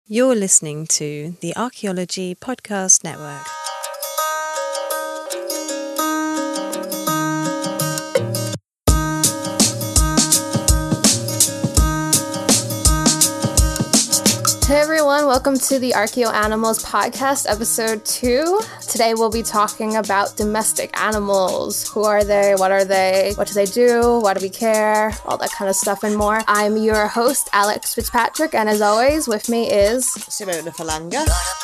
You're listening to the Archaeology Podcast Network. Hey everyone, welcome to the Archaeo Animals Podcast, episode 2. Today we'll be talking about domestic animals. Who are they? What are they? What do they do? Why do we care? All that kind of stuff and more. I'm your host, Alex Fitzpatrick, and as always, with me is... Simona Falanga.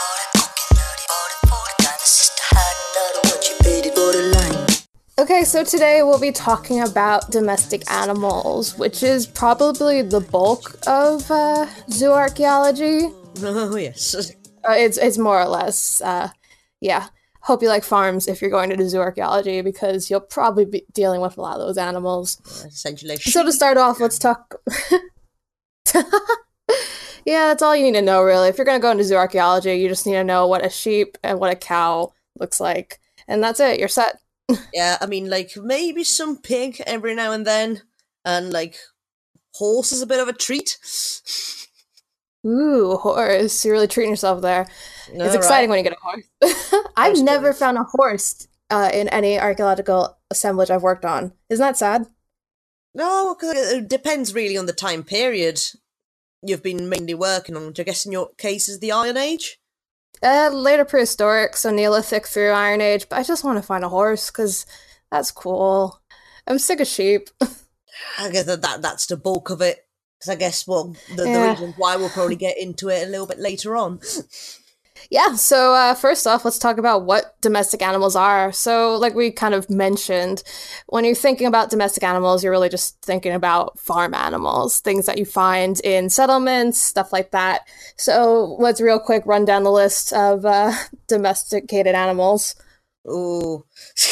Okay, so today we'll be talking about domestic animals, which is probably the bulk of zooarchaeology. Oh, yes. It's more or less, yeah. Hope you like farms if you're going to do zooarchaeology, because you'll probably be dealing with a lot of those animals. Essentially. So to start off, let's talk... Yeah, that's all you need to know, really. If you're going to go into zooarchaeology, you just need to know what a sheep and what a cow looks like. And that's it, you're set. Yeah, I mean, like, maybe some pig every now and then, and, like, horse is a bit of a treat. Ooh, horse. You're really treating yourself there. No, It's exciting when you get a horse. I've never found a horse in any archaeological assemblage I've worked on. Isn't that sad? No, because it depends really on the time period you've been mainly working on, which I guess in your case is the Iron Age? Later prehistoric, so Neolithic through Iron Age, but I just want to find a horse, because that's cool. I'm sick of sheep. I guess that's the bulk of it. Because I guess, well, the reason why we'll probably get into it a little bit later on. Yeah, so first off, let's talk about what domestic animals are. So, like we kind of mentioned, when you're thinking about domestic animals, you're really just thinking about farm animals, things that you find in settlements, stuff like that. So, let's real quick run down the list of domesticated animals. Ooh.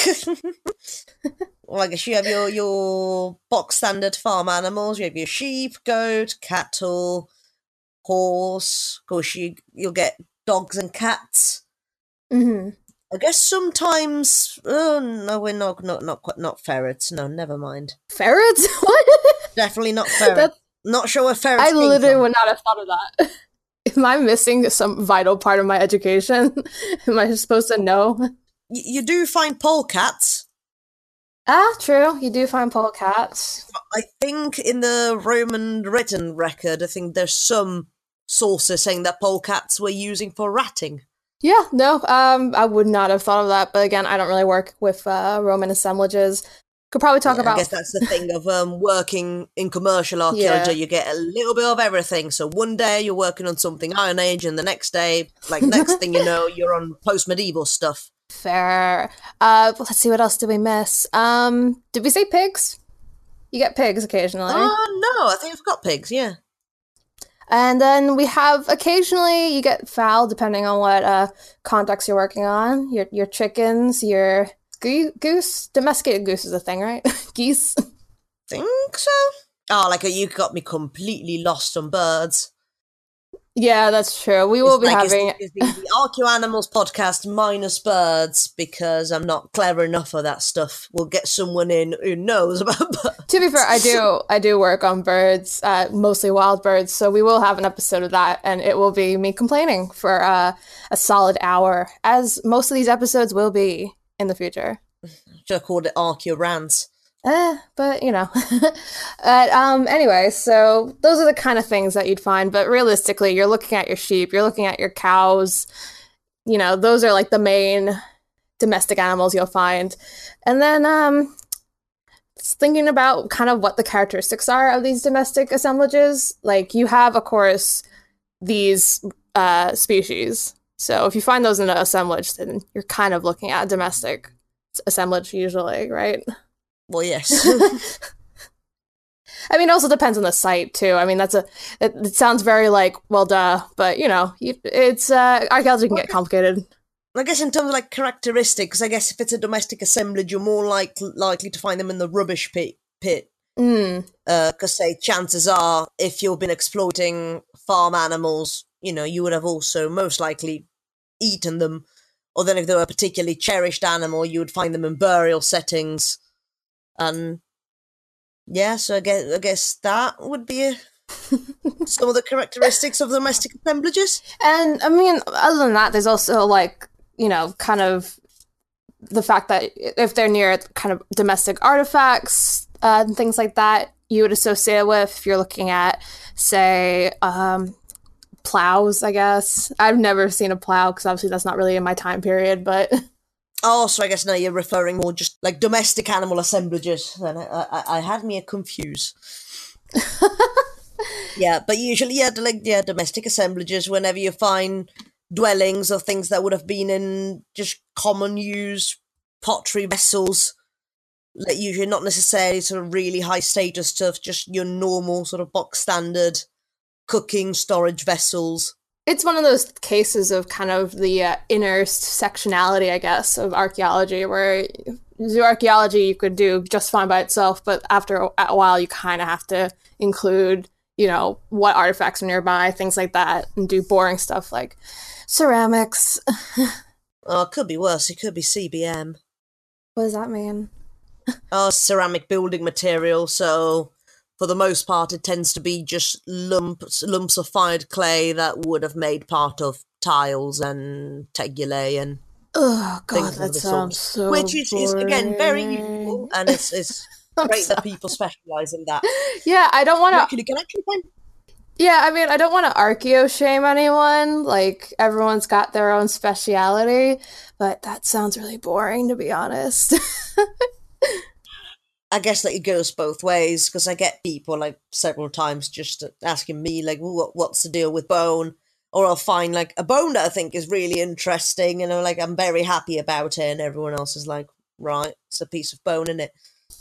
Well, I guess you have your box standard farm animals. You have your sheep, goat, cattle, horse. Of course, you'll get dogs and cats. Mm-hmm. I guess sometimes. Oh no, we're not ferrets. No, never mind. Ferrets? What? Definitely not ferrets. Not sure what ferrets. I literally would not have thought of that. Am I missing some vital part of my education? Am I supposed to know? You do find polecats. Ah, true. You do find polecats. I think in the Roman written record, I think there's some sources saying that polecats were using for ratting. Yeah, no, I would not have thought of that. But again, I don't really work with Roman assemblages. Could probably talk about... I guess that's the thing of working in commercial archaeology. You get a little bit of everything. So one day you're working on something Iron Age, and the next day, like next thing you know, you're on post-medieval stuff. Fair. Let's see, what else did we miss? Did we say pigs? You get pigs occasionally. No, I think I've got pigs, yeah. And then we have occasionally you get fowl, depending on what context you're working on. Your chickens, your goose. Domesticated goose is a thing, right? Geese. Think so. Oh, like you got me completely lost on birds. Yeah, that's true. We will be having... It's the Archaeo Animals podcast minus birds, because I'm not clever enough for that stuff. We'll get someone in who knows about birds. To be fair, I do work on birds, mostly wild birds, so we will have an episode of that, and it will be me complaining for a solid hour, as most of these episodes will be in the future. Should have called it Archaeo Rants. But, you know. Anyway, so those are the kind of things that you'd find, but realistically, you're looking at your sheep, you're looking at your cows, you know, those are like the main domestic animals you'll find. And then, thinking about kind of what the characteristics are of these domestic assemblages, like, you have, of course, these, species. So if you find those in an assemblage, then you're kind of looking at a domestic assemblage usually, right? Well, yes. I mean, it also depends on the site, too. I mean, it sounds very like, well, duh, but, you know, it's, archaeology can get complicated. I guess in terms of, like, characteristics, I guess if it's a domestic assemblage, you're more likely to find them in the rubbish pit. Because, say, chances are, if you've been exploiting farm animals, you know, you would have also most likely eaten them. Or then if they were a particularly cherished animal, you would find them in burial settings. And yeah, so I guess that would be some of the characteristics of domestic assemblages. And I mean, other than that, there's also like, kind of the fact that if they're near kind of domestic artifacts and things like that, you would associate with, if you're looking at, say, plows, I guess. I've never seen a plow because obviously that's not really in my time period, but... Oh, so I guess now you're referring more just like domestic animal assemblages. Then I had me a confuse. Yeah, but usually, domestic assemblages, whenever you find dwellings of things that would have been in just common use pottery vessels, like usually not necessarily sort of really high status stuff, just your normal sort of box standard cooking storage vessels. It's one of those cases of kind of the inner sectionality, I guess, of archaeology, where zooarchaeology you could do just fine by itself, but after a while you kind of have to include, what artifacts are nearby, things like that, and do boring stuff like ceramics. Oh, it could be worse. It could be CBM. What does that mean? Oh, ceramic building material, so... For the most part, it tends to be just lumps of fired clay that would have made part of tiles and tegulae and things that sounds so which is again very useful, and it's great that people specialize in that. Yeah, I don't want to. Actually, can I find? Yeah, I mean, I don't want to archaeo shame anyone. Like everyone's got their own speciality, but that sounds really boring, to be honest. I guess that it goes both ways, because I get people like several times just asking me like, what's the deal with bone? Or I'll find like a bone that I think is really interesting and I'm very happy about it, and everyone else is like, right, it's a piece of bone, isn't it?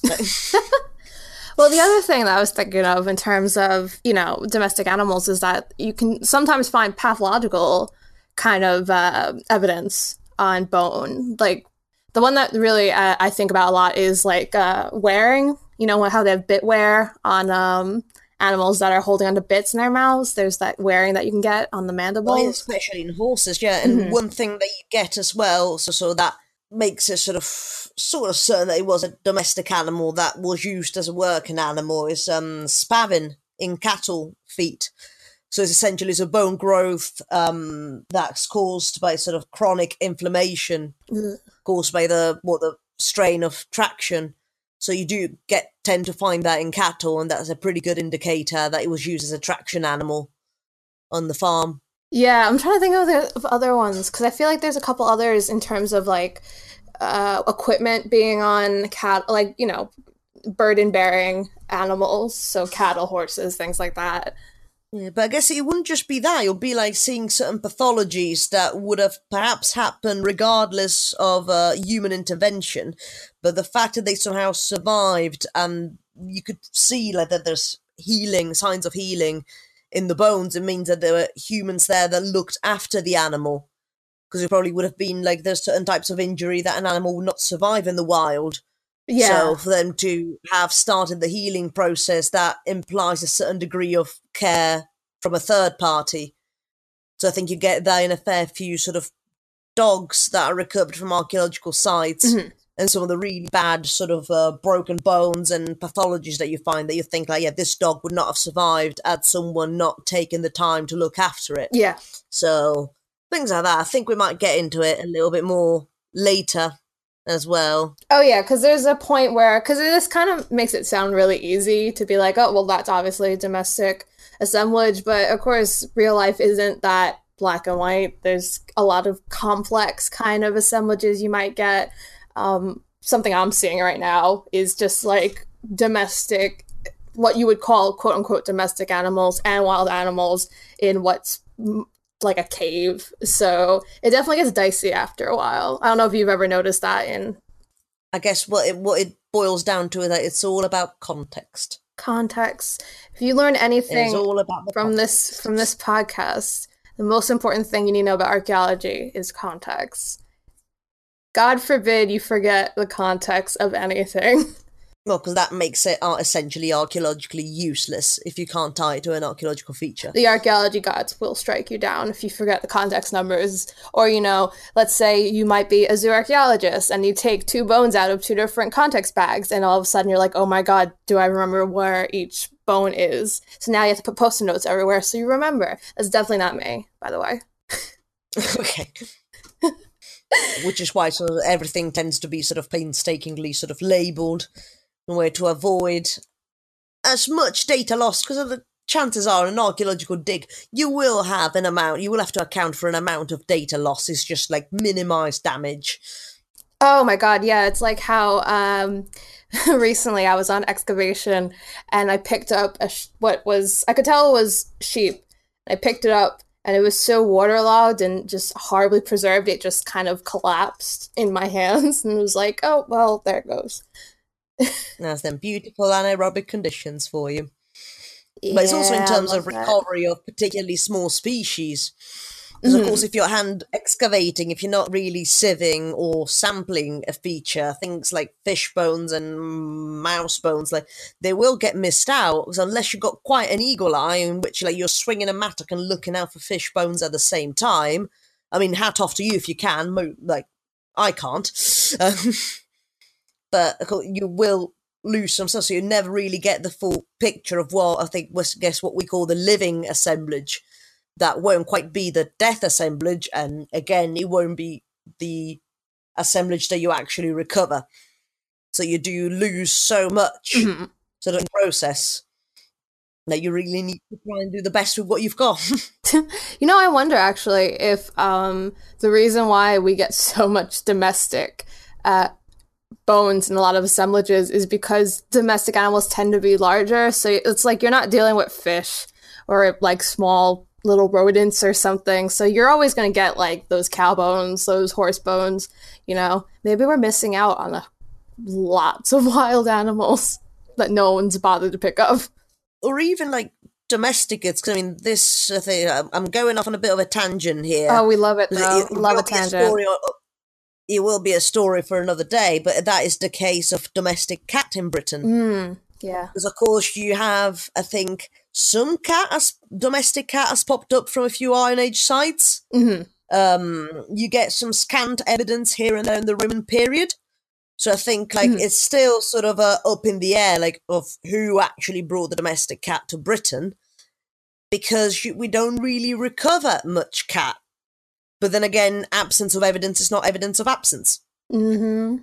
Well, the other thing that I was thinking of in terms of, domestic animals is that you can sometimes find pathological kind of evidence on bone. Like, the one that really I think about a lot is like wearing, how they have bit wear on animals that are holding onto bits in their mouths. There's that wearing that you can get on the mandibles. Well, especially in horses, yeah. And one thing that you get as well, so that makes it sort of certain that it was a domestic animal that was used as a working animal, is spavin in cattle feet. So it's essentially a bone growth that's caused by sort of chronic inflammation caused by the strain of traction. So you do tend to find that in cattle, and that's a pretty good indicator that it was used as a traction animal on the farm. Yeah, I'm trying to think of other ones, because I feel like there's a couple others in terms of like equipment being on cattle, like, burden-bearing animals, so cattle, horses, things like that. Yeah, but I guess it wouldn't just be that. You'll be like seeing certain pathologies that would have perhaps happened regardless of human intervention. But the fact that they somehow survived, and you could see like that there's signs of healing in the bones, it means that there were humans there that looked after the animal. Because it probably would have been like there's certain types of injury that an animal would not survive in the wild. Yeah. So for them to have started the healing process, that implies a certain degree of care from a third party. So I think you get that in a fair few sort of dogs that are recovered from archaeological sites, and some of the really bad sort of broken bones and pathologies that you find that you think like, yeah, this dog would not have survived had someone not taken the time to look after it. Yeah. So things like that. I think we might get into it a little bit more later as well. Oh yeah, because there's a point where, because this kind of makes it sound really easy to be like, oh, well, that's obviously domestic assemblage, but of course real life isn't that black and white. There's a lot of complex kind of assemblages you might get. Something I'm seeing right now is just like domestic, what you would call quote unquote domestic animals and wild animals in what's like a cave. So it definitely gets dicey after a while. I don't know if you've ever noticed that in... I guess what it boils down to is that it's all about context. Context. If you learn anything all about from this podcast, the most important thing you need to know about archaeology is context. God forbid you forget the context of anything. Well, because that makes it essentially archaeologically useless if you can't tie it to an archaeological feature. The archaeology gods will strike you down if you forget the context numbers. Or, let's say you might be a zooarchaeologist and you take 2 bones out of 2 different context bags, and all of a sudden you're like, oh my god, do I remember where each bone is? So now you have to put post-it notes everywhere so you remember. That's definitely not me, by the way. Okay. Which is why sort of everything tends to be sort of painstakingly sort of labelled in a way to avoid as much data loss, because the chances are in an archaeological dig you will have to account for an amount of data loss. It's just like minimized damage. Oh my god, yeah, it's like how recently I was on excavation and I picked up I could tell it was sheep. I picked it up and it was so waterlogged and just horribly preserved, it just kind of collapsed in my hands and it was like, oh, well, there it goes. That's them beautiful anaerobic conditions for you. But it's also in terms of recovery of particularly small species. Because, of course, if you're hand excavating, if you're not really sieving or sampling a feature, things like fish bones and mouse bones, they will get missed out. Because unless you've got quite an eagle eye in which you're swinging a mattock and looking out for fish bones at the same time, I mean, hat off to you if you can. I can't. But you will lose some stuff, so you never really get the full picture of what we call the living assemblage. That won't quite be the death assemblage, and again, it won't be the assemblage that you actually recover. So you do lose so much sort of process that you really need to try and do the best with what you've got. I wonder actually if the reason why we get so much domestic bones in a lot of assemblages is because domestic animals tend to be larger. So it's like you're not dealing with fish or like small little rodents or something. So you're always going to get like those cow bones, those horse bones, Maybe we're missing out on lots of wild animals that no one's bothered to pick up. Or even like domesticates. I mean, this thing, I'm going off on a bit of a tangent here. Oh, we love it though. Love a tangent. It will be a story for another day, but that is the case of domestic cat in Britain. Yeah. Because, of course, you have, I think, some domestic cat has popped up from a few Iron Age sites. Mm-hmm. You get some scant evidence here and there in the Roman period. So I think, it's still sort of up in the air, of who actually brought the domestic cat to Britain. Because we don't really recover much cat. But then again, absence of evidence is not evidence of absence. Mm-hmm.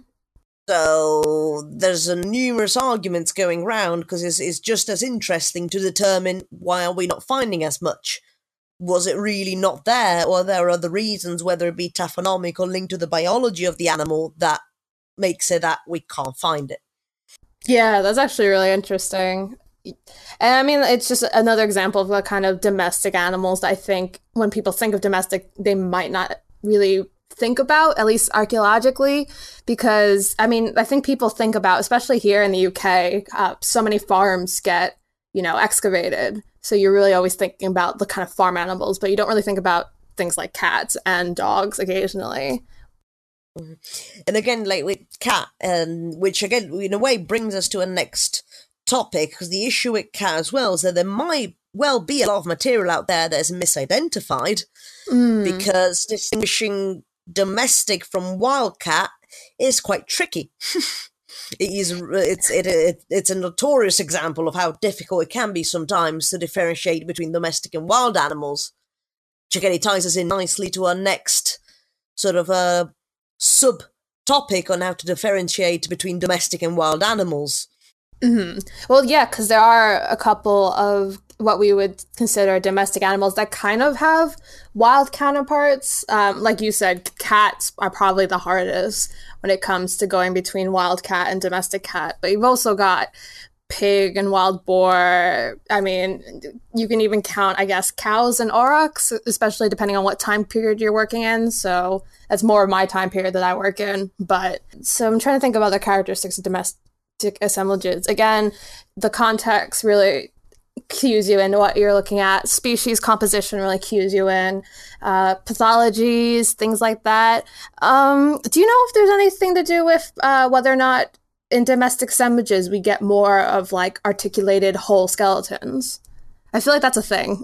So there's numerous arguments going round because it's just as interesting to determine why are we not finding as much. Was it really not there, or there are other reasons, whether it be taphonomic or linked to the biology of the animal, that makes it that we can't find it. Yeah, that's actually really interesting. And I mean, it's just another example of the kind of domestic animals that I think when people think of domestic, they might not really think about, at least archaeologically, because, I mean, I think people think about, especially here in the UK, so many farms get, excavated. So you're really always thinking about the kind of farm animals, but you don't really think about things like cats and dogs occasionally. And again, with cat, which again, in a way, brings us to a next topic, because the issue with cat as well is that there might well be a lot of material out there that is misidentified, because distinguishing domestic from wild cat is quite tricky. It's a notorious example of how difficult it can be sometimes to differentiate between domestic and wild animals. Which again, it ties us in nicely to our next sort of sub-topic on how to differentiate between domestic and wild animals. Mm-hmm. Well, yeah, because there are a couple of what we would consider domestic animals that kind of have wild counterparts. Like you said, cats are probably the hardest when it comes to going between wild cat and domestic cat. But you've also got pig and wild boar. I mean, you can even count, I guess, cows and aurochs, especially depending on what time period you're working in. So that's more of my time period that I work in. But so I'm trying to think of other characteristics of domestic assemblages. Again, the context really cues you into what you're looking at. Species composition really cues you in. Pathologies, things like that. Do you know if there's anything to do with whether or not in domestic assemblages we get more of like articulated whole skeletons? I feel like that's a thing.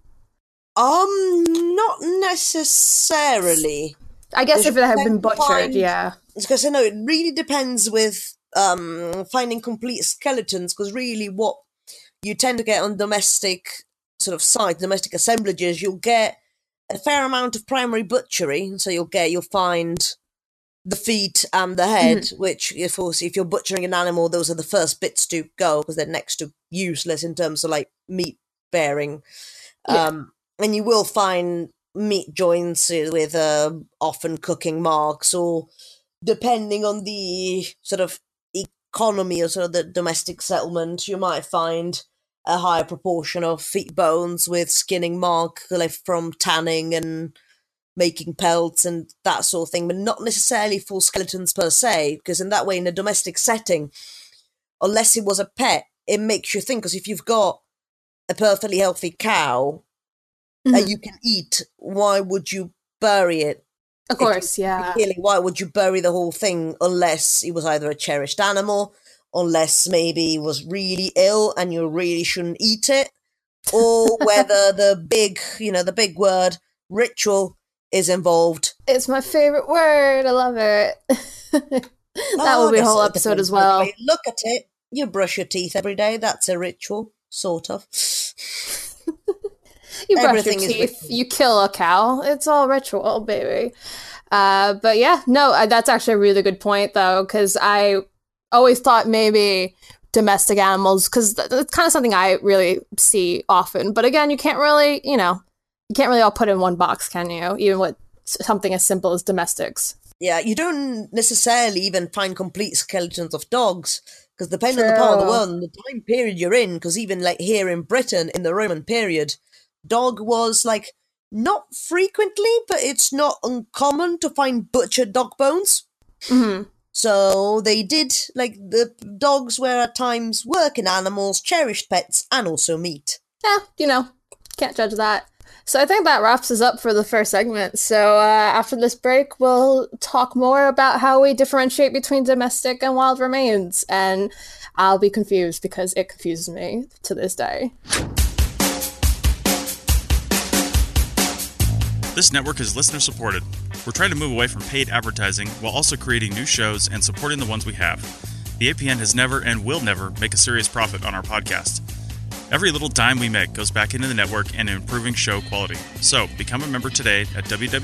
Not necessarily. I guess if it had been butchered, yeah. Because I know it really depends with finding complete skeletons, because really what you tend to get on domestic sort of sites, domestic assemblages, you'll get a fair amount of primary butchery. So you'll find the feet and the head, which, of course, if you're butchering an animal, those are the first bits to go because they're next to useless in terms of like meat bearing. Yeah. And you will find meat joints with often cooking marks, or depending on the sort of economy or sort of the domestic settlement, you might find a higher proportion of feet bones with skinning mark left from tanning and making pelts and that sort of thing, but not necessarily full skeletons per se, because in that way, in a domestic setting, unless it was a pet, it makes you think, because if you've got a perfectly healthy cow that you can eat, why would you bury it? Of course, yeah. Why would you bury the whole thing unless it was either a cherished animal, unless maybe it was really ill and you really shouldn't eat it, or whether the big word ritual is involved. It's my favorite word. I love it. That will be a whole episode as well. Look at it. You brush your teeth every day. That's a ritual, sort of. You brush your teeth, you kill a cow. It's all ritual, baby. But yeah, no, that's actually a really good point, though, because I always thought maybe domestic animals, because that's kind of something I really see often. But again, you can't really all put in one box, can you? Even with something as simple as domestics. Yeah, you don't necessarily even find complete skeletons of dogs, because depending on the part of the world and the time period you're in, because even like here in Britain in the Roman period, dog was like not frequently, but it's not uncommon to find butchered dog bones. Mm-hmm. So they did, like, the dogs were at times working animals, cherished pets, and also meat. Yeah, can't judge that. So I think that wraps us up for the first segment. So after this break, we'll talk more about how we differentiate between domestic and wild remains. And I'll be confused because it confuses me to this day. This network is listener supported. We're trying to move away from paid advertising while also creating new shows and supporting the ones we have. The APN has never and will never make a serious profit on our podcast. Every little dime we make goes back into the network and improving show quality. So, become a member today at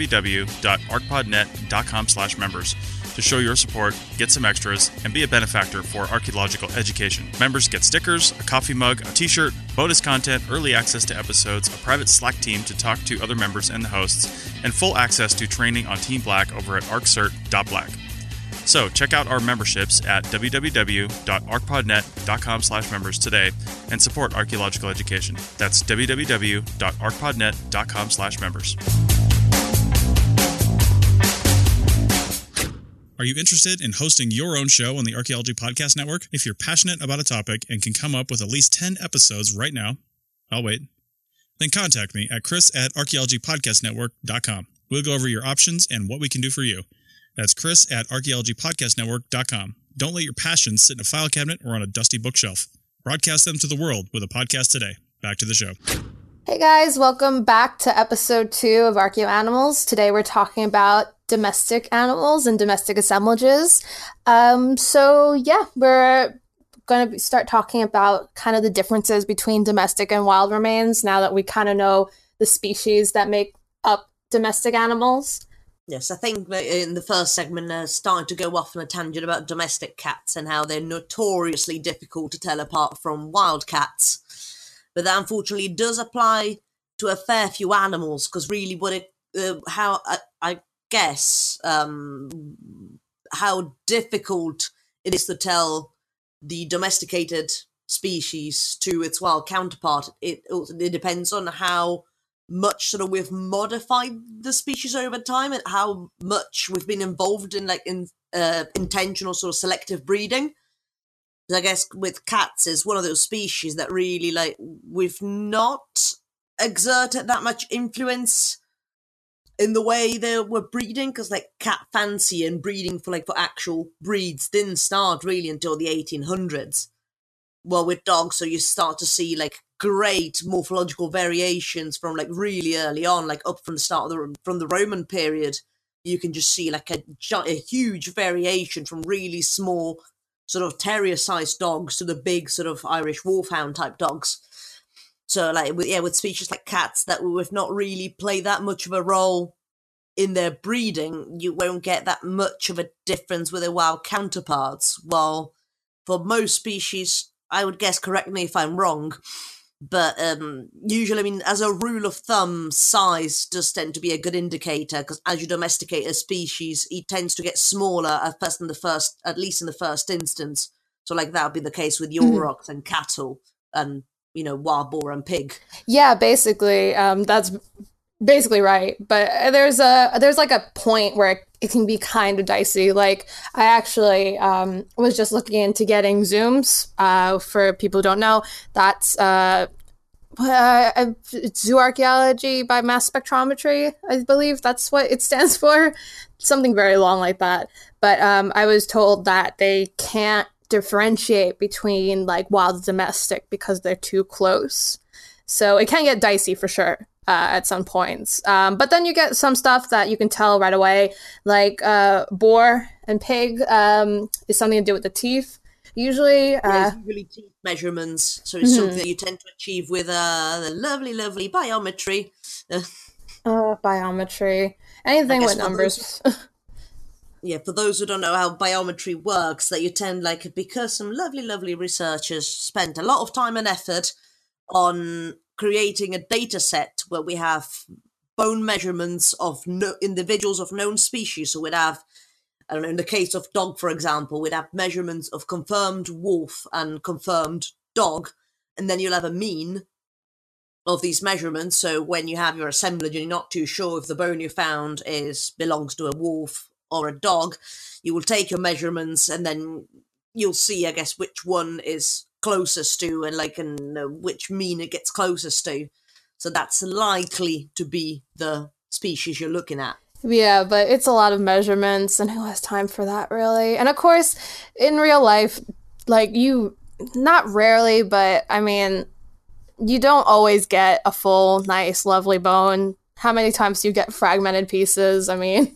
www.arcpodnet.com/members to show your support, get some extras, and be a benefactor for archaeological education. Members get stickers, a coffee mug, a t-shirt, bonus content, early access to episodes, a private Slack team to talk to other members and the hosts, and full access to training on Team Black over at arccert.black. So check out our memberships at www.arcpodnet.com/members today and support archaeological education. That's www.arcpodnet.com/members. Are you interested in hosting your own show on the Archaeology Podcast Network? If you're passionate about a topic and can come up with at least 10 episodes right now, I'll wait. Then contact me at chris@archaeologypodcastnetwork.com. We'll go over your options and what we can do for you. That's chris@archaeologypodcastnetwork.com. Don't let your passions sit in a file cabinet or on a dusty bookshelf. Broadcast them to the world with a podcast today. Back to the show. Hey guys, welcome back to episode 2 of Archaeo Animals. Today we're talking about domestic animals and domestic assemblages. We're going to start talking about kind of the differences between domestic and wild remains now that we kind of know the species that make up domestic animals. Yes, I think in the first segment, starting to go off on a tangent about domestic cats and how they're notoriously difficult to tell apart from wild cats. But that unfortunately does apply to a fair few animals, because really how difficult it is to tell the domesticated species to its wild counterpart. It depends on how much sort of we've modified the species over time and how much we've been involved in intentional sort of selective breeding. I guess with cats is one of those species that really we've not exerted that much influence in the way they were breeding, because like cat fancy and breeding for actual breeds didn't start really until the 1800s. Well, with dogs, so you start to see like great morphological variations from like really early on, like up from the start of from the Roman period. You can just see like a huge variation from really small sort of terrier-sized dogs to the big sort of Irish wolfhound type dogs. So like with species like cats that would not really play that much of a role in their breeding, you won't get that much of a difference with their wild counterparts. While for most species, I would guess, correct me if I'm wrong, but usually, I mean, as a rule of thumb, size does tend to be a good indicator, because as you domesticate a species, it tends to get smaller at least in the first instance. So like that would be the case with aurochs and cattle and, wild boar and pig. Yeah, basically, that's basically right. But there's like a point where it can be kind of dicey. Like I actually was just looking into getting zooms. For people who don't know, that's zoo archaeology by mass spectrometry, I believe that's what it stands for. Something very long like that. But I was told that they can't differentiate between like wild and domestic because they're too close. So it can get dicey for sure at some points. But then you get some stuff that you can tell right away, like boar and pig is something to do with the teeth. Usually teeth measurements. So it's something that you tend to achieve with the lovely, lovely biometry. Biometry. Anything with numbers. Yeah, for those who don't know how biometry works, that you tend, because some lovely, lovely researchers spent a lot of time and effort on creating a data set where we have bone measurements of individuals of known species. So we'd have, I don't know, in the case of dog, for example, we'd have measurements of confirmed wolf and confirmed dog, and then you'll have a mean of these measurements. So when you have your assemblage and you're not too sure if the bone you found belongs to a wolf or a dog, you will take your measurements and then you'll see, I guess, which one is closest to and which mean it gets closest to. So that's likely to be the species you're looking at. Yeah, but it's a lot of measurements, and who has time for that, really? And of course, in real life, not rarely, but I mean, you don't always get a full, nice, lovely bone. How many times do you get fragmented pieces? I mean,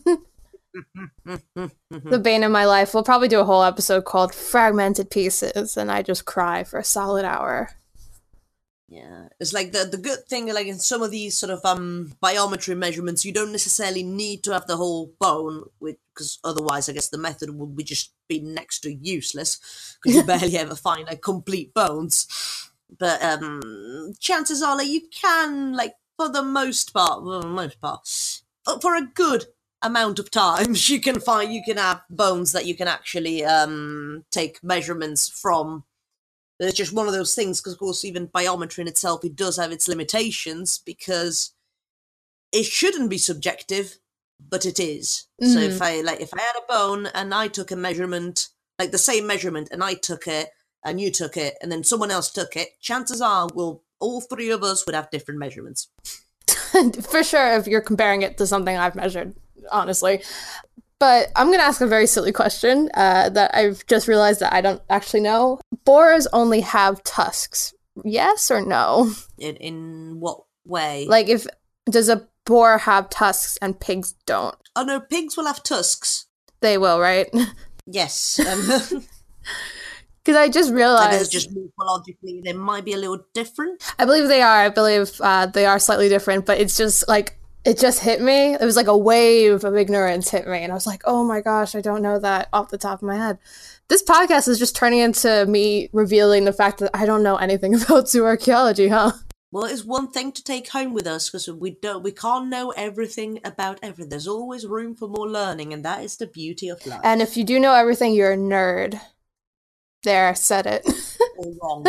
the bane of my life. We'll probably do a whole episode called Fragmented Pieces, and I just cry for a solid hour. Yeah, it's like the good thing, like in some of these sort of biometry measurements, you don't necessarily need to have the whole bone, because otherwise, I guess the method would be just be next to useless, because you barely ever find complete bones. But chances are, you can, for the most part, for a good amount of times, you can have bones that you can actually take measurements from. It's just one of those things, because of course even biometry in itself, it does have its limitations, because it shouldn't be subjective, but it is. Mm-hmm. So if I had a bone and I took a measurement, the same measurement, and I took it and you took it and then someone else took it, chances are all three of us would have different measurements. For sure, if you're comparing it to something I've measured, honestly. But I'm going to ask a very silly question that I've just realized that I don't actually know. Boars only have tusks, yes or no? In what way? Does a boar have tusks and pigs don't? Oh no, pigs will have tusks. They will, right? Yes. Because I just realized... I guess just morphologically, they might be a little different. I believe they are. I believe they are slightly different, but it's just it just hit me. It was like a wave of ignorance hit me. And I was like, oh my gosh, I don't know that off the top of my head. This podcast is just turning into me revealing the fact that I don't know anything about zoo archaeology, huh? Well, it's one thing to take home with us, because we can't know everything about everything. There's always room for more learning, and that is the beauty of life. And if you do know everything, you're a nerd. There, said it. Or wrong.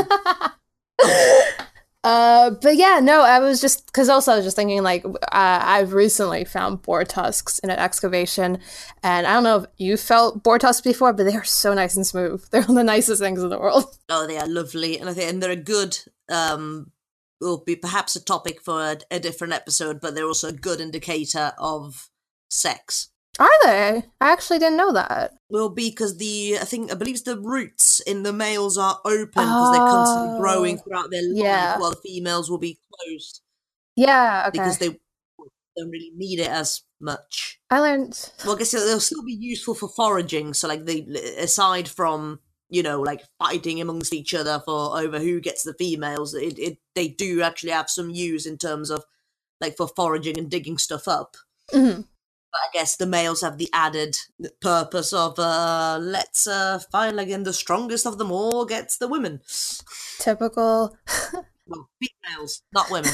But yeah, no, I was just, because also I was just thinking, I've recently found boar tusks in an excavation, and I don't know if you felt boar tusks before, but they are so nice and smooth. They're the nicest things in the world. Oh, they are lovely, and they're a good will be perhaps a topic for a different episode, but they're also a good indicator of sex. Are they? I actually didn't know that. Will be because I believe the roots in the males are open because they're constantly growing throughout their life, while the females will be closed. Yeah, okay. Because they don't really need it as much. I learned. Well, I guess they'll still be useful for foraging. So, like, aside from, you know, like fighting amongst each other over who gets the females, they do actually have some use in terms of, like, for foraging and digging stuff up. Mm-hmm. But I guess the males have the added purpose of, let's find, again, the strongest of them all gets the women. Typical. Well, females, not women.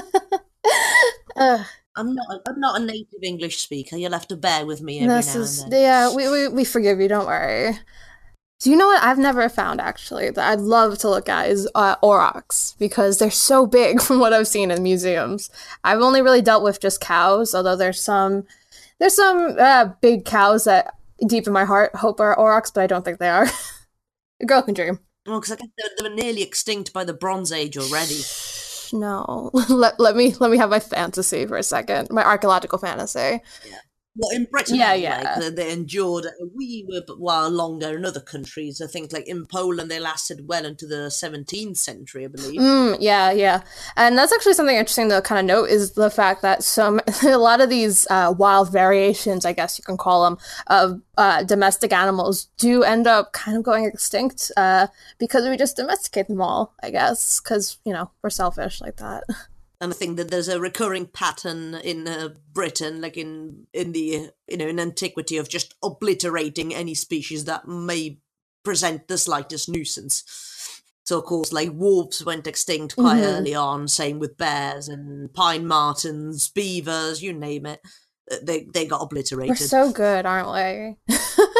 I'm not a native English speaker. You'll have to bear with me every now and then. Yeah, we forgive you, don't worry. Do you know what I've never found, actually, that I'd love to look at is aurochs, because they're so big from what I've seen in museums. I've only really dealt with just cows, although there's some big cows that, deep in my heart, hope are aurochs, but I don't think they are. A girl can dream. Well, because I guess they were nearly extinct by the Bronze Age already. No. Let me have my fantasy for a second. My archaeological fantasy. Yeah. Well, in Britain, they endured while longer in other countries. I think, like, in Poland, they lasted well into the 17th century, I believe. Yeah. And that's actually something interesting to kind of note, is the fact that a lot of these wild variations, I guess you can call them, of domestic animals do end up kind of going extinct because we just domesticate them all, I guess, because, you know, we're selfish like that. And I think that there's a recurring pattern in Britain, like in the in antiquity, of just obliterating any species that may present the slightest nuisance. So of course, like, wolves went extinct quite early on. Same with bears and pine martens, beavers, you name it. They got obliterated. We're so good, aren't we?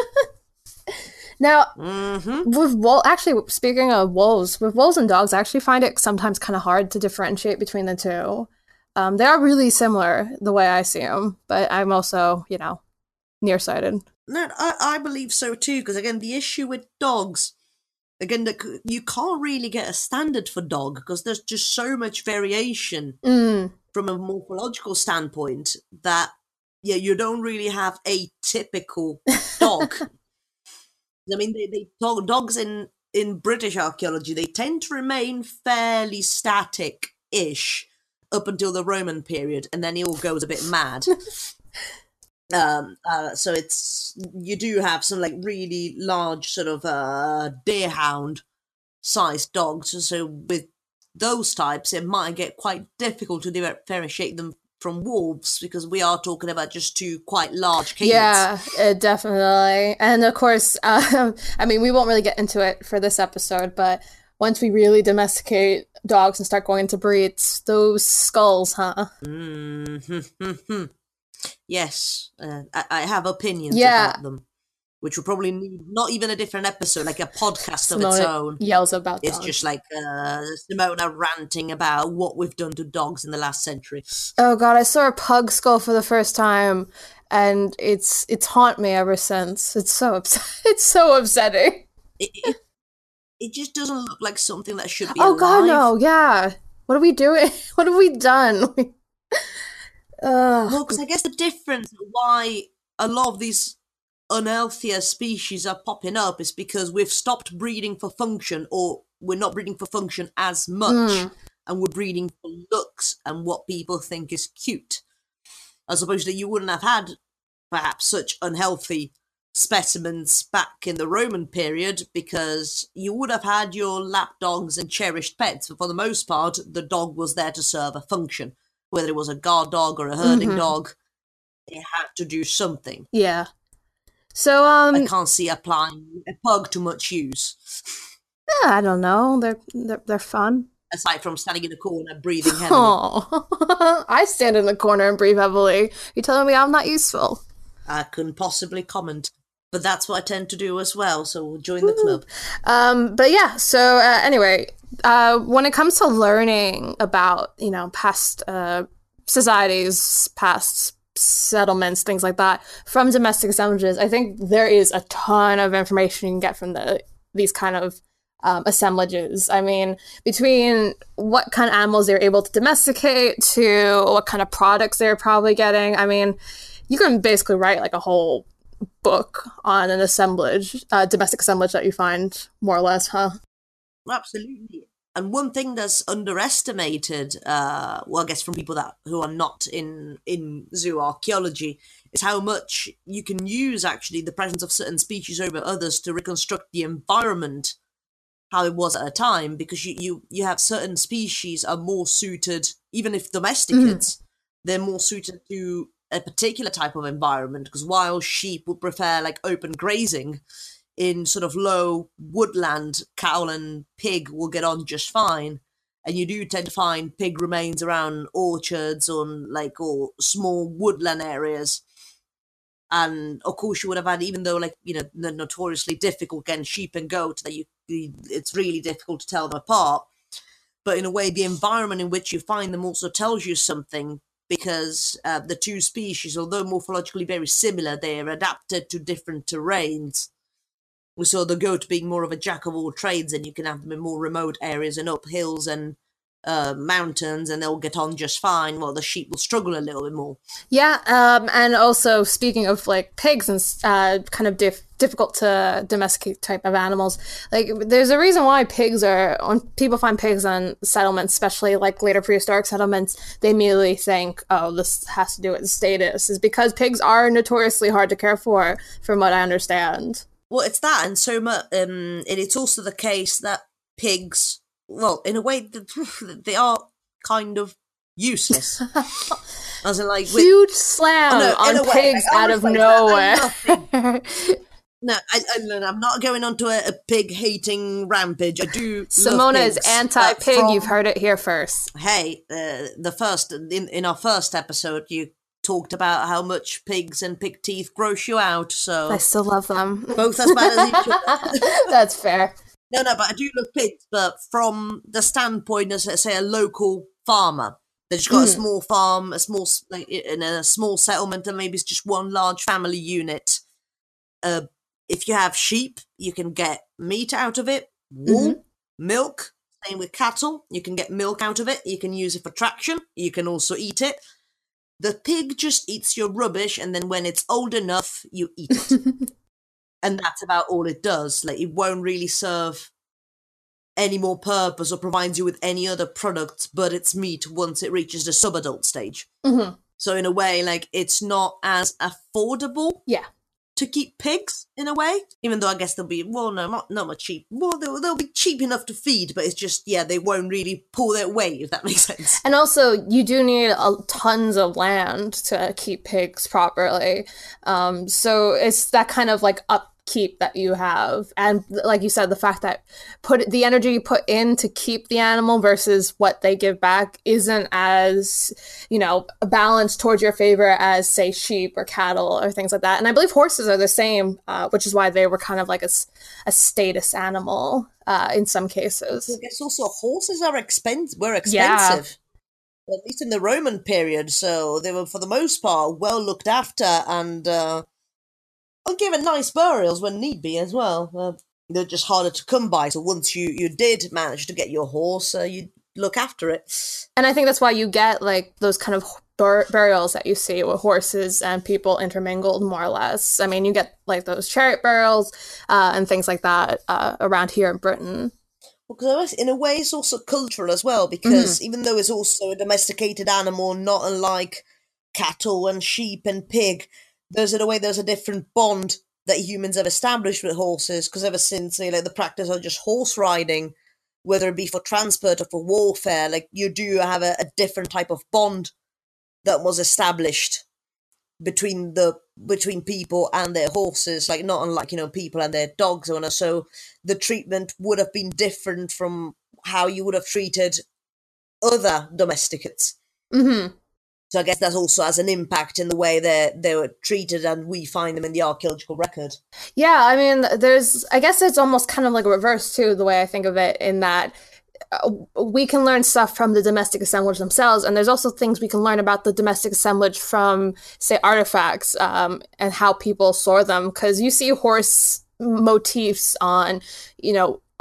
Now, actually, speaking of wolves, with wolves and dogs, I actually find it sometimes kind of hard to differentiate between the two. They are really similar the way I see them, but I'm also, you know, nearsighted. No, I believe so too, because again, the issue with dogs, again, you can't really get a standard for dog because there's just so much variation from a morphological standpoint that, yeah, you don't really have a typical dog. I mean, dogs in British archaeology, they tend to remain fairly static-ish up until the Roman period, and then it all goes a bit mad. So you do have some, like, really large sort of deerhound-sized dogs. So with those types, it might get quite difficult to differentiate them from wolves, because we are talking about just two quite large canids. Yeah, definitely. And of course, I mean, we won't really get into it for this episode, but once we really domesticate dogs and start going into breeds, those skulls, huh? Yes, I have opinions about them, which will probably need not even a different episode, like a podcast of its own. Yells about it's dogs. Just like Simona ranting about what we've done to dogs in the last century. Oh god, I saw a pug skull for the first time, and it's haunted me ever since. It's so upsetting. It just doesn't look like something that should be alive. God, no, yeah. What are we doing? What have we done? Well, because I guess the difference why a lot of these unhealthier species are popping up is because we've stopped breeding for function, or we're not breeding for function as much, and we're breeding for looks and what people think is cute. As opposed to, you wouldn't have had perhaps such unhealthy specimens back in the Roman period, because you would have had your lap dogs and cherished pets, but for the most part the dog was there to serve a function, whether it was a guard dog or a herding dog. It had to do something. Yeah. So I can't see applying a pug to much use. I don't know. They're fun. Aside from standing in a corner breathing heavily. Oh, I stand in the corner and breathe heavily. You're telling me I'm not useful? I couldn't possibly comment, but that's what I tend to do as well. So we'll join the club. But yeah. So anyway, when it comes to learning about past societies, past settlements, things like that, from domestic assemblages, I think there is a ton of information you can get from these kind of assemblages. I mean, between what kind of animals they're able to domesticate to what kind of products they're probably getting, I mean, you can basically write like a whole book on an assemblage, domestic assemblage that you find, more or less, huh? Absolutely. And one thing that's underestimated, well, I guess from people who are not in zoo archaeology, is how much you can use actually the presence of certain species over others to reconstruct the environment how it was at a time, because you have certain species are more suited, even if domesticates, they're more suited to a particular type of environment, because wild sheep would prefer like open grazing. In sort of low woodland, cow and pig will get on just fine. And you do tend to find pig remains around orchards or small woodland areas. And of course you would have had, even though they're notoriously difficult against sheep and goat, it's really difficult to tell them apart. But in a way, the environment in which you find them also tells you something, because the two species, although morphologically very similar, they are adapted to different terrains. We saw the goat being more of a jack of all trades, and you can have them in more remote areas and up hills and mountains, and they'll get on just fine, while the sheep will struggle a little bit more. Yeah, and also speaking of like pigs and kind of difficult to domesticate type of animals, like there's a reason why pigs are, when people find pigs on settlements, especially like later prehistoric settlements, they immediately think, oh, this has to do with status, is because pigs are notoriously hard to care for, from what I understand. Well, it's that, and so much. It's also the case that pigs, well, in a way, they are kind of useless. As in, like, huge slam on pigs out of nowhere. No, I'm not going on to a pig-hating rampage. I do. Simona is anti-pig. You've heard it here first. Hey, in our first episode, you talked about how much pigs and pig teeth gross you out, so I still love them. Both as bad as each other. That's fair. No, but I do love pigs, but from the standpoint as, say, a local farmer that's got a small farm, in a small settlement, and maybe it's just one large family unit. If you have sheep, you can get meat out of it, wool, milk. Same with cattle, you can get milk out of it. You can use it for traction. You can also eat it. The pig just eats your rubbish, and then when it's old enough, you eat it. And that's about all it does. Like, it won't really serve any more purpose or provides you with any other products but its meat once it reaches the subadult stage. So in a way, like, it's not as affordable to keep pigs, in a way. Even though I guess they'll be, well, no, not much cheap. Well, they'll be cheap enough to feed, but it's just, they won't really pull their weight, if that makes sense. And also, you do need tons of land to keep pigs properly. So it's that kind of, like, upkeep that you have. And like you said, the fact that the energy you put in to keep the animal versus what they give back isn't as, balanced towards your favor as, say, sheep or cattle or things like that. And I believe horses are the same, which is why they were kind of like a status animal in some cases. I guess also horses were expensive. Yeah. At least in the Roman period, so they were, for the most part, well looked after, and given nice burials when need be as well. They're just harder to come by, so once you did manage to get your horse, you'd look after it. And I think that's why you get, like, those kind of burials that you see with horses and people intermingled, more or less. I mean, you get, like, those chariot burials and things like that around here in Britain. Well, because in a way it's also cultural as well, because even though it's also a domesticated animal, not unlike cattle and sheep and pig, there's a different bond that humans have established with horses, because ever since the practice of just horse riding, whether it be for transport or for warfare, like, you do have a different type of bond that was established between people and their horses, like, not unlike people and their dogs or whatnot. So the treatment would have been different from how you would have treated other domesticates. So I guess that also has an impact in the way they were treated, and we find them in the archaeological record. Yeah, I mean, I guess it's almost kind of like a reverse too, the way I think of it, in that we can learn stuff from the domestic assemblage themselves, and there's also things we can learn about the domestic assemblage from, say, artifacts and how people store them, because you see horse motifs on,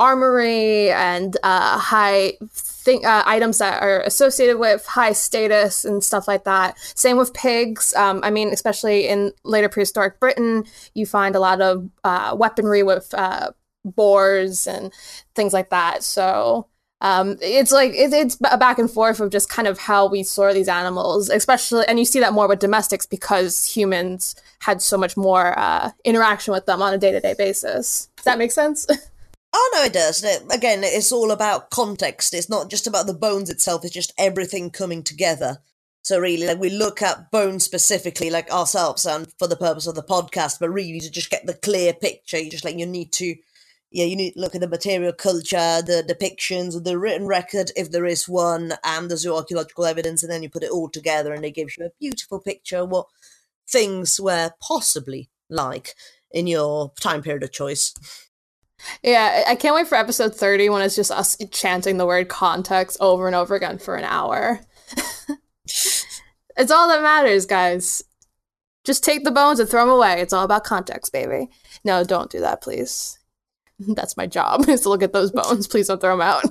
armory and high items that are associated with high status and stuff like that. Same with pigs. I mean, especially in later prehistoric Britain, you find a lot of weaponry with boars and things like that. So it's like it's a back and forth of just kind of how we saw these animals, especially, and you see that more with domestics because humans had so much more interaction with them on a day-to-day basis. Does that make sense? Oh, no, it does. Again, it's all about context. It's not just about the bones itself, it's just everything coming together. So really, like, we look at bones specifically, like ourselves, and for the purpose of the podcast, but really to just get the clear picture, you need to look at the material culture, the depictions, the written record, if there is one, and the zooarchaeological evidence, and then you put it all together, and it gives you a beautiful picture of what things were possibly like in your time period of choice. Yeah, I can't wait for episode 30 when it's just us chanting the word context over and over again for an hour. It's all that matters, guys. Just take the bones and throw them away. It's all about context, baby. No, don't do that, please. That's my job, is to look at those bones. Please don't throw them out.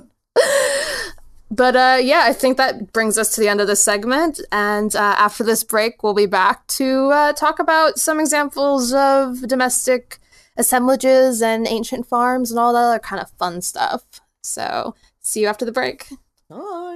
But yeah, I think that brings us to the end of this segment. And after this break, we'll be back to talk about some examples of domestic assemblages and ancient farms and all that other kind of fun stuff. So, see you after the break. Bye.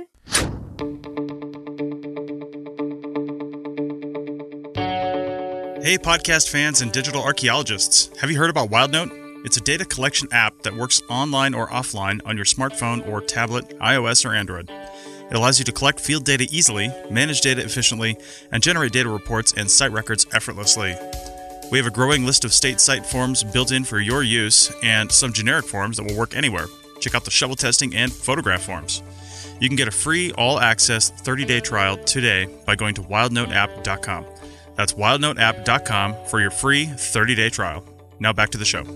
Hey, podcast fans and digital archaeologists. Have you heard about WildNote? It's a data collection app that works online or offline on your smartphone or tablet, iOS or Android. It allows you to collect field data easily, manage data efficiently, and generate data reports and site records effortlessly. We have a growing list of state site forms built in for your use, and some generic forms that will work anywhere. Check out the shovel testing and photograph forms. You can get a free all-access 30-day trial today by going to wildnoteapp.com. That's wildnoteapp.com for your free 30-day trial. Now back to the show.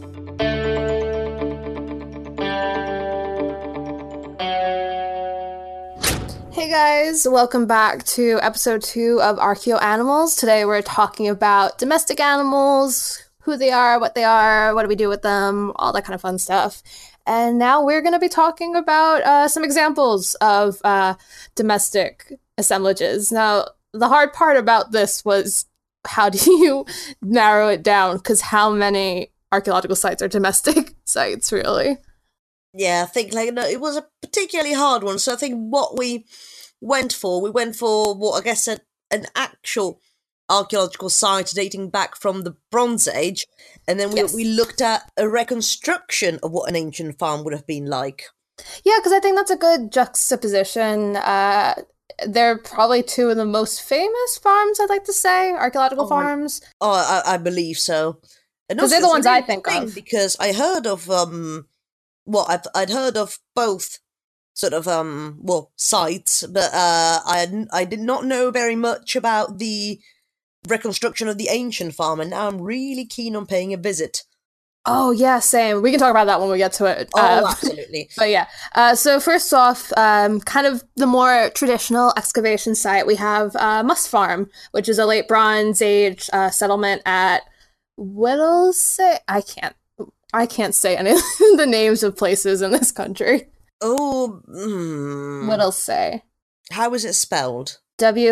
Hey guys, welcome back to episode 2 of Archaeo Animals. Today we're talking about domestic animals, who they are, what do we do with them, all that kind of fun stuff. And now we're going to be talking about some examples of domestic assemblages. Now, the hard part about this was, how do you narrow it down? Because how many archaeological sites are domestic sites, really? Yeah, I think it was a particularly hard one. So I think what we went for what I guess an actual archaeological site dating back from the Bronze Age, and then we looked at a reconstruction of what an ancient farm would have been like. Yeah, because I think that's a good juxtaposition. They're probably 2 of the most famous farms, I'd like to say, archaeological farms. I believe so. Because they're the ones I think of. Because I heard of I'd heard of both sort of sites, but I did not know very much about the reconstruction of the ancient farm, and now I'm really keen on paying a visit. Oh yeah, same. We can talk about that when we get to it. Absolutely. But yeah, so first off, kind of the more traditional excavation site, we have Muss Farm, which is a late Bronze Age settlement at Whittlesey. I can't say any of the names of places in this country. Oh, Whittlesey. How is it spelled?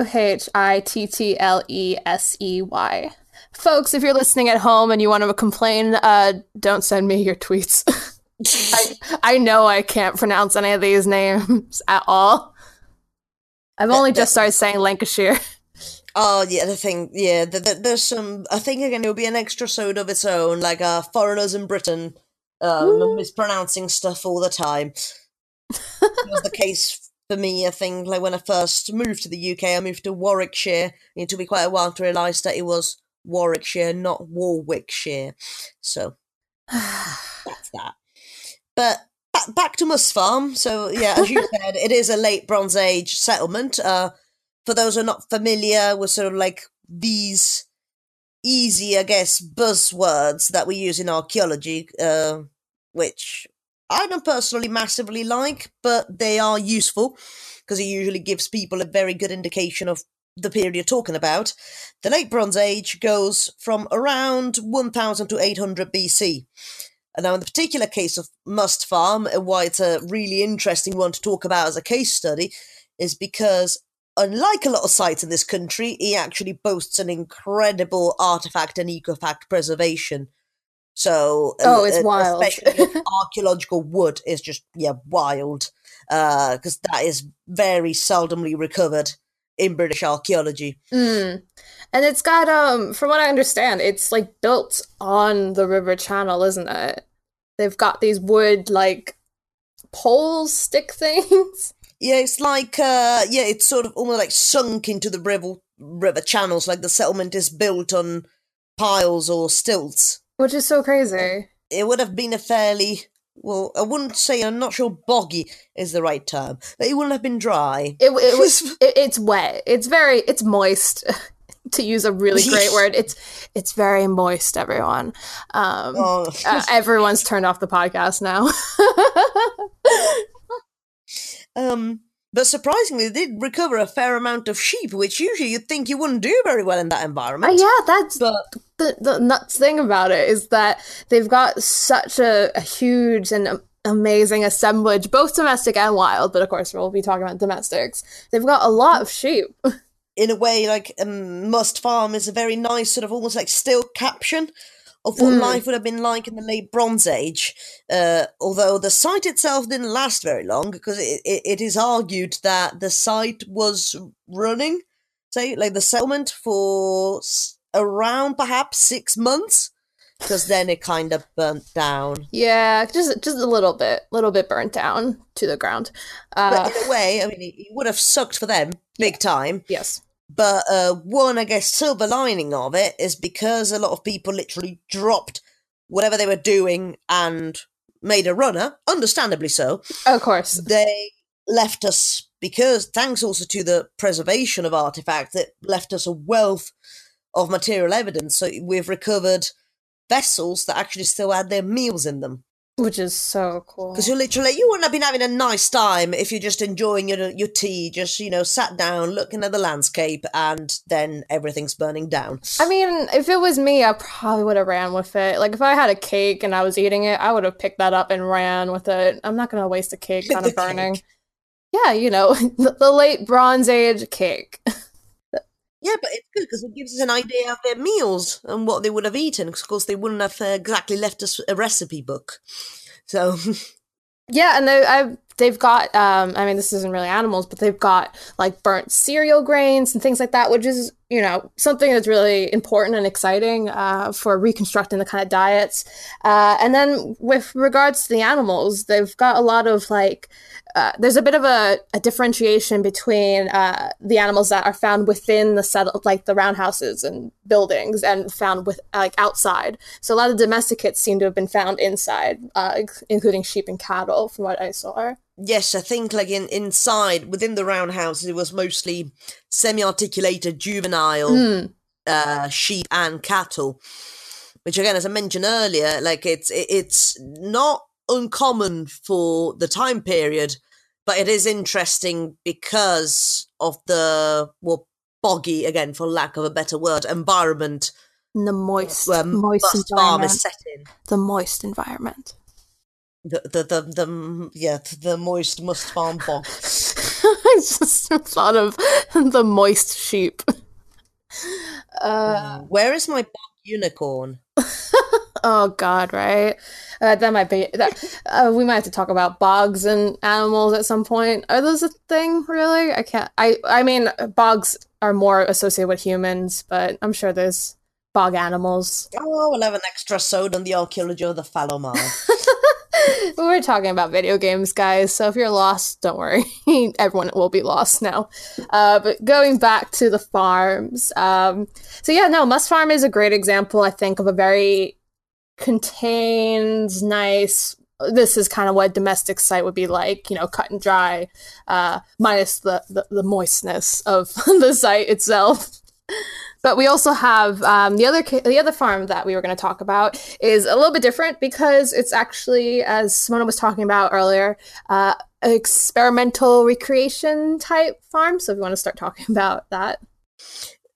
Whittlesey. Folks, if you're listening at home and you want to complain, don't send me your tweets. I know I can't pronounce any of these names at all. I've only just started saying Lancashire. Oh, yeah, there's some, I think, again, it'll be an extra sode of its own, like foreigners in Britain mispronouncing stuff all the time. It was the case for me, I think, like when I first moved to the UK, I moved to Warwickshire. It took me quite a while to realise that it was Warwickshire, not Warwickshire. So, that's that. But back to Muss Farm. So, yeah, as you said, it is a late Bronze Age settlement. For those who are not familiar with sort of like these easy, I guess, buzzwords that we use in archaeology, which I don't personally massively like, but they are useful because it usually gives people a very good indication of the period you're talking about. The late Bronze Age goes from around 1000 to 800 BC. And now in the particular case of Must Farm, and why it's a really interesting one to talk about as a case study, is because unlike a lot of sites in this country, he actually boasts an incredible artifact and ecofact preservation. So, it's wild. Especially archaeological wood is just, wild. Because that is very seldomly recovered in British archaeology. And it's got, from what I understand, it's like built on the River Channel, isn't it? They've got these wood, like, poles, stick things. Yeah, it's like, it's sort of almost like sunk into the river channels, like the settlement is built on piles or stilts. Which is so crazy. It would have been a fairly, well, I wouldn't say, I'm not sure boggy is the right term, but it wouldn't have been dry. It's wet. It's moist, to use a really great word. It's very moist, everyone. Everyone's turned off the podcast now. But surprisingly, they did recover a fair amount of sheep, which usually you'd think you wouldn't do very well in that environment. That's the nuts thing about it, is that they've got such a huge and amazing assemblage, both domestic and wild, but of course we'll be talking about domestics. They've got a lot of sheep. In a way, like, Must Farm is a very nice sort of almost like still caption of what life would have been like in the late Bronze Age, although the site itself didn't last very long, because it is argued that the site was running, say, like the settlement for around perhaps 6 months, because then it kind of burnt down. Yeah, just a little bit burnt down to the ground. But in a way, I mean, it would have sucked for them, big time. Yes. But one, I guess, silver lining of it is because a lot of people literally dropped whatever they were doing and made a runner, understandably so. Of course. They left us, because thanks also to the preservation of artifacts, it left us a wealth of material evidence. So we've recovered vessels that actually still had their meals in them. Which is so cool. Because you wouldn't have been having a nice time if you're just enjoying your tea, just, sat down, looking at the landscape, and then everything's burning down. I mean, if it was me, I probably would have ran with it. Like, if I had a cake and I was eating it, I would have picked that up and ran with it. I'm not going to waste a cake kind of burning. Cake. Yeah, the late Bronze Age cake. Yeah, but it's good because it gives us an idea of their meals and what they would have eaten. Because, of course, they wouldn't have exactly left us a recipe book. So, yeah, and they've got, I mean, this isn't really animals, but they've got, like, burnt cereal grains and things like that, which is, something that's really important and exciting for reconstructing the kind of diets. And then with regards to the animals, they've got a lot of, like, there's a bit of a differentiation between the animals that are found within the like the roundhouses and buildings, and found with outside. So a lot of domesticates seem to have been found inside, including sheep and cattle, from what I saw. Yes, I think like inside within the roundhouses, it was mostly semi-articulated juvenile sheep and cattle, which again, as I mentioned earlier, like it's not uncommon for the time period, but it is interesting because of the boggy, again, for lack of a better word, environment. The moist Must Farm is set in. The moist environment. The moist Must Farm bog. I just thought of the moist sheep. Where is my bog unicorn? Oh God, right? That might be that. We might have to talk about bogs and animals at some point. Are those a thing? Really? I can't. I mean, bogs are more associated with humans, but I'm sure there's bog animals. Oh, we'll have an extra sode on the archaeology of the Falomar. We're talking about video games, guys, so if you're lost, don't worry. Everyone will be lost now. But going back to the farms. Must Farm is a great example, I think, of a very contained, nice, this is kind of what a domestic site would be like, cut and dry, minus the moistness of the site itself. But we also have the other farm that we were going to talk about is a little bit different because it's actually, as Simona was talking about earlier, an experimental recreation type farm. So if you want to start talking about that.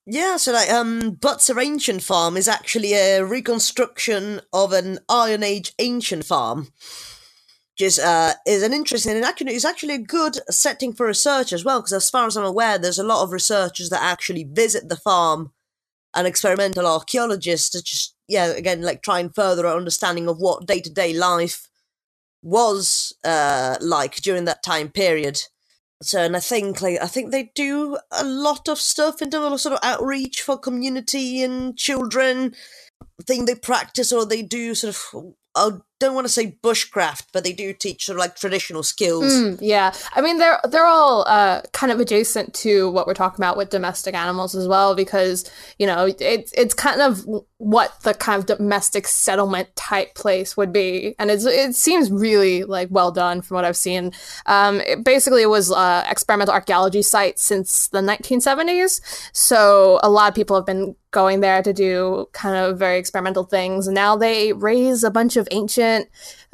Yeah, so like Butser Ancient Farm is actually a reconstruction of an Iron Age ancient farm. Which is an interesting, and actually is actually a good setting for research as well, because as far as I'm aware, there's a lot of researchers that actually visit the farm and experimental archaeologists to just, again, like try and further our understanding of what day-to-day life was like during that time period. So, and I think they do a lot of stuff in terms of sort of outreach for community and children. I think they practice or they do sort of, I don't want to say bushcraft, but they do teach sort of like traditional skills. Yeah, I mean they're all kind of adjacent to what we're talking about with domestic animals as well, because it's kind of what the kind of domestic settlement type place would be, and it seems really like well done from what I've seen. It was experimental archaeology site since the 1970s, so a lot of people have been going there to do kind of very experimental things, and now they raise a bunch of ancient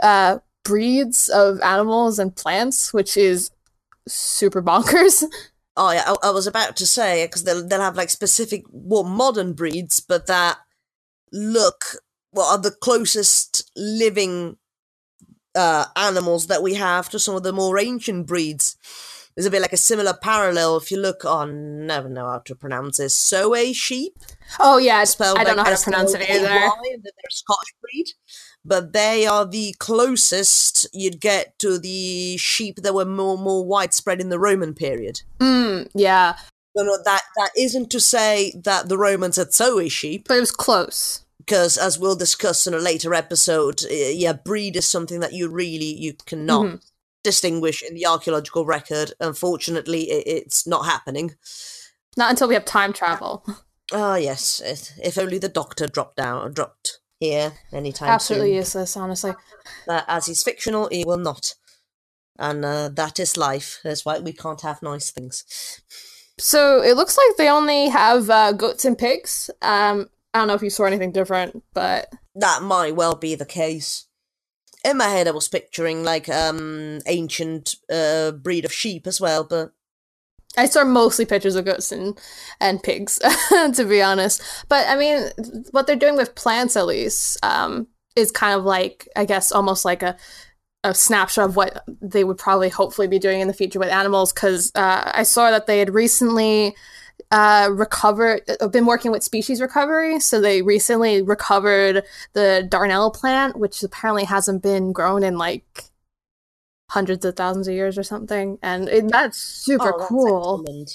breeds of animals and plants, which is super bonkers. Oh yeah, I was about to say, because they'll have like specific more modern breeds, but that are the closest living animals that we have to some of the more ancient breeds. There's a bit like a similar parallel if you look on, never know how to pronounce this, Soay sheep. Oh yeah, I don't know how to pronounce it either. They're Scottish breed, but they are the closest you'd get to the sheep that were more widespread in the Roman period. Yeah. No, that isn't to say that the Romans had Soay sheep. But it was close. Because, as we'll discuss in a later episode, breed is something that you cannot distinguish in the archaeological record. Unfortunately, it's not happening. Not until we have time travel. Ah, yes. If only the Doctor dropped here anytime Absolutely soon. useless, honestly. As he's fictional, he will not. And that is life. That's why we can't have nice things. So it looks like they only have goats and pigs. I don't know if you saw anything different, but... That might well be the case. In my head, I was picturing, like, ancient breed of sheep as well, but... I saw mostly pictures of goats and pigs, to be honest. But, I mean, what they're doing with plants, at least, is kind of like, I guess, almost like a snapshot of what they would probably hopefully be doing in the future with animals, because I saw that they had recently... been working with species recovery, so they recently recovered the darnel plant, which apparently hasn't been grown in like hundreds of thousands of years or something, and that's super cool. Excellent.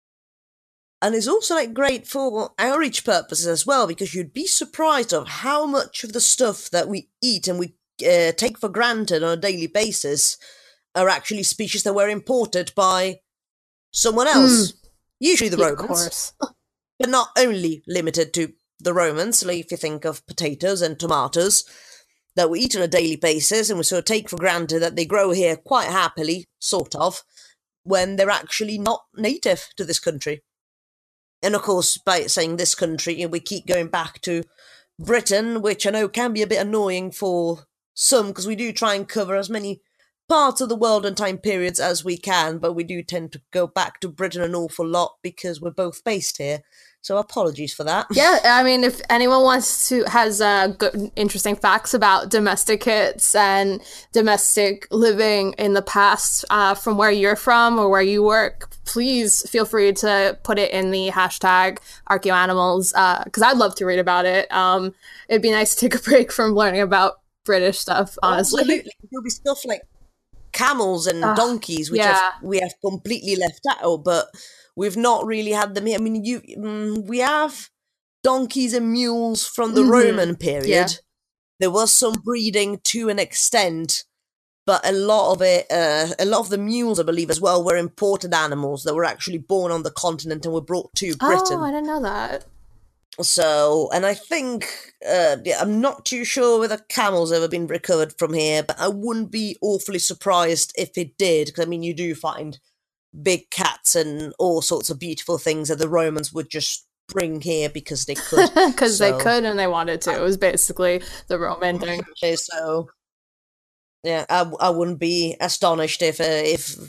And it's also like great for outreach purposes as well, because you'd be surprised of how much of the stuff that we eat and we take for granted on a daily basis are actually species that were imported by someone else. Usually the Romans, of course. But not only limited to the Romans. Like if you think of potatoes and tomatoes that we eat on a daily basis and we sort of take for granted that they grow here quite happily, sort of, when they're actually not native to this country. And of course, by saying this country, we keep going back to Britain, which I know can be a bit annoying for some, because we do try and cover as many parts of the world and time periods as we can, but we do tend to go back to Britain an awful lot because we're both based here. So apologies for that. Yeah, I mean, if anyone has good, interesting facts about domesticates and domestic living in the past from where you're from or where you work, please feel free to put it in the hashtag archaeoanimals, because I'd love to read about it. It'd be nice to take a break from learning about British stuff, honestly. Absolutely. There'll be stuff like camels and donkeys, which we have completely left out, but we've not really had them here. I mean, we have donkeys and mules from the Roman period. Yeah. There was some breeding to an extent, but a lot of the mules, I believe, as well, were imported animals that were actually born on the continent and were brought to Britain. Oh, I didn't know that. So, and I think, I'm not too sure whether camels ever been recovered from here, but I wouldn't be awfully surprised if it did, because, I mean, you do find big cats and all sorts of beautiful things that the Romans would just bring here because they could. Because they could and they wanted to. It was basically the Roman thing. So, yeah, I wouldn't be astonished if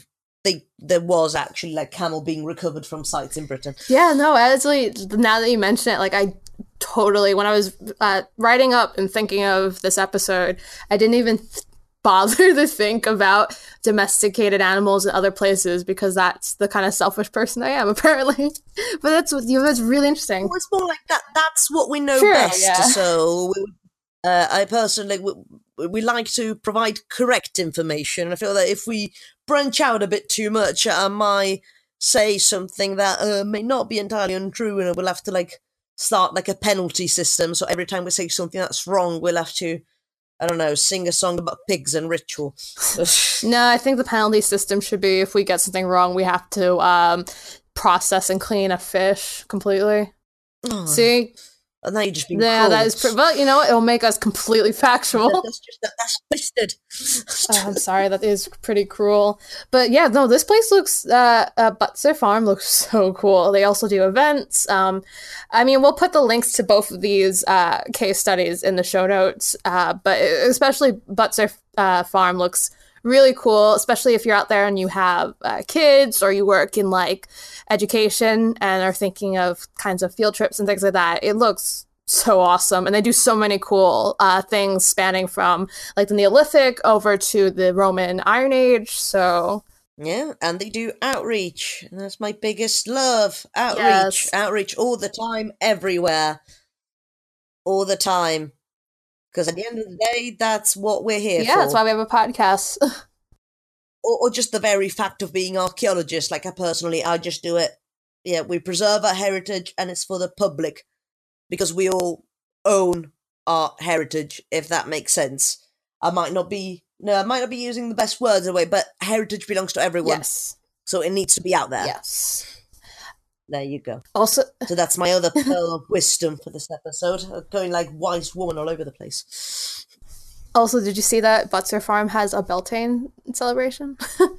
there was actually like camel being recovered from sites in Britain. Yeah, no, actually, now that you mention it, like I totally, when I was writing up and thinking of this episode, I didn't even bother to think about domesticated animals in other places because that's the kind of selfish person I am, apparently. But that's really interesting. Well, it's more like that. That's what we know True, best. yeah. So I personally, we like to provide correct information. I feel that if we branch out a bit too much, I might say something that may not be entirely untrue, and we'll have to like start like a penalty system. So every time we say something that's wrong, we'll have to, I don't know, sing a song about pigs and ritual. No, I think the penalty system should be if we get something wrong, we have to process and clean a fish completely. Oh, See? and now you're just being Yeah, cruel. that is. But you know what? It'll make us completely factual. That's twisted. Oh, I'm sorry, that is pretty cruel. But yeah, no, this place looks, Butser Farm looks so cool. They also do events. I mean, we'll put the links to both of these case studies in the show notes, but especially Butser Farm looks really cool, especially if you're out there and you have kids or you work in like education and are thinking of kinds of field trips and things like that. It looks so awesome, and they do so many cool things spanning from like the Neolithic over to the Roman Iron Age. So yeah, and they do outreach, and that's my biggest love. Yes. Outreach all the time, everywhere, all the time. Because at the end of the day, that's what we're here for. yeah, that's why we have a podcast. Or just the very fact of being archaeologists. Like I just do it. Yeah, we preserve our heritage, and it's for the public. Because we all own our heritage, if that makes sense. I might not be using the best words in a way, but heritage belongs to everyone. Yes. So it needs to be out there. Yes. There you go. Also, So that's my other pearl of wisdom for this episode. Going like wise woman all over the place. did you see that Butser Farm has a Beltane celebration?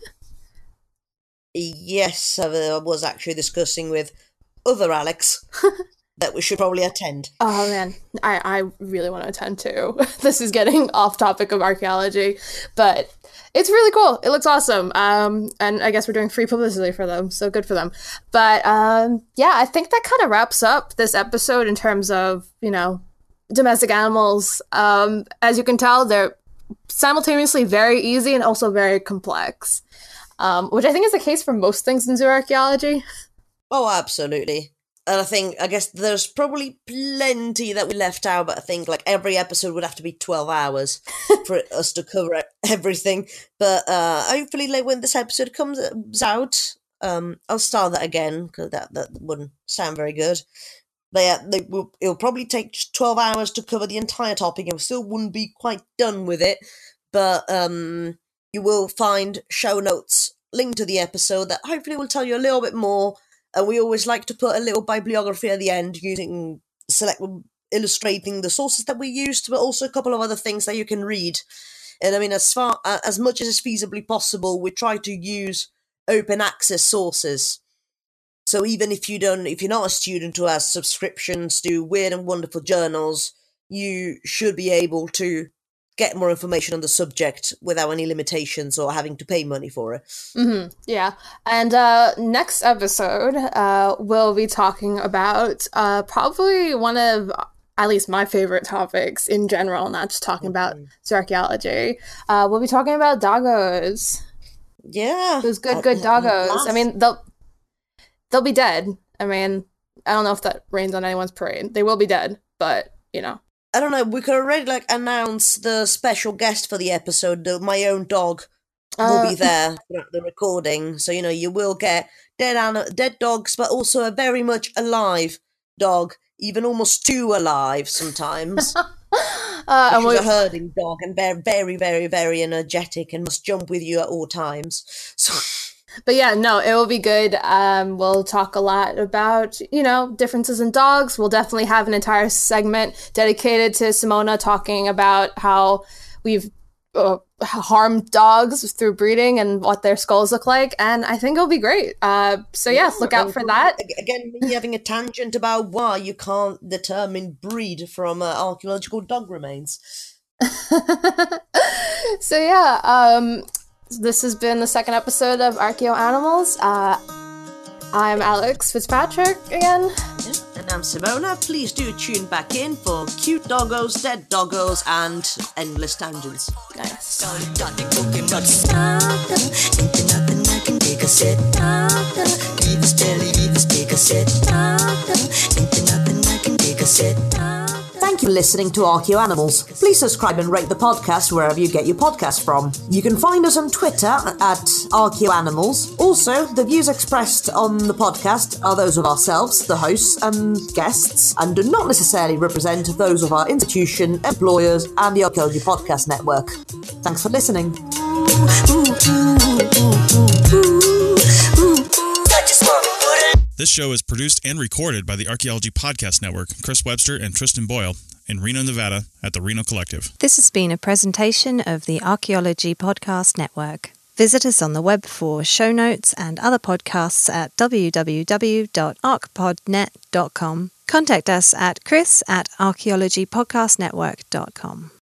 Yes, I was actually discussing with other Alex that we should probably attend. Oh man, I really want to attend too. This is getting off topic of archaeology, but it's really cool. It looks awesome. And I guess we're doing free publicity for them, so good for them. But yeah, I think that kind of wraps up this episode in terms of, you know, domestic animals. As you can tell, they're simultaneously very easy and also very complex, which I think is the case for most things in zooarchaeology. Oh, absolutely. And I guess there's probably plenty that we left out, but I think like every episode would have to be 12 hours for us to cover everything. But hopefully like when this episode comes out, I'll start that again, because that wouldn't sound very good. But yeah, it'll probably take just 12 hours to cover the entire topic, and we still wouldn't be quite done with it. But you will find show notes linked to the episode that hopefully will tell you a little bit more. And we always like to put a little bibliography at the end, illustrating the sources that we used, but also a couple of other things that you can read. And I mean, as much as is feasibly possible, we try to use open access sources. So even if you're not a student who has subscriptions to weird and wonderful journals, you should be able to get more information on the subject without any limitations or having to pay money for it. Mm-hmm. Yeah. And next episode, we'll be talking about probably one of at least my favorite topics in general, not just talking about zooarchaeology. We'll be talking about doggos. Yeah. Those good doggos. I mean, they'll be dead. I mean, I don't know if that rains on anyone's parade. They will be dead, but, you know. I don't know, we could already like announce the special guest for the episode. My own dog will be there throughout the recording. So, you know, you will get dead dogs, but also a very much alive dog, even almost too alive sometimes. She's a herding dog and very, very, very energetic and must jump with you at all times. So... But yeah, no, it will be good. We'll talk a lot about, you know, differences in dogs. We'll definitely have an entire segment dedicated to Simona talking about how we've harmed dogs through breeding and what their skulls look like. And I think it'll be great. So yeah, look out for that. Again, me having a tangent about why you can't determine breed from archaeological dog remains. So yeah, This has been the second episode of Archaeo Animals. I'm Alex Fitzpatrick again. And I'm Simona. Please do tune back in for cute doggos, dead doggos, and endless tangents. Nice. Thank you for listening to Archaeo Animals. Please subscribe and rate the podcast wherever you get your podcast from. You can find us on Twitter at Archaeo Animals. Also, the views expressed on the podcast are those of ourselves, the hosts and guests, and do not necessarily represent those of our institution, employers, and the Archaeology Podcast Network. Thanks for listening. This show is produced and recorded by the Archaeology Podcast Network, Chris Webster and Tristan Boyle, in Reno, Nevada, at the Reno Collective. This has been a presentation of the Archaeology Podcast Network. Visit us on the web for show notes and other podcasts at www.archpodnet.com. Contact us at chris@archaeologypodcastnetwork.com.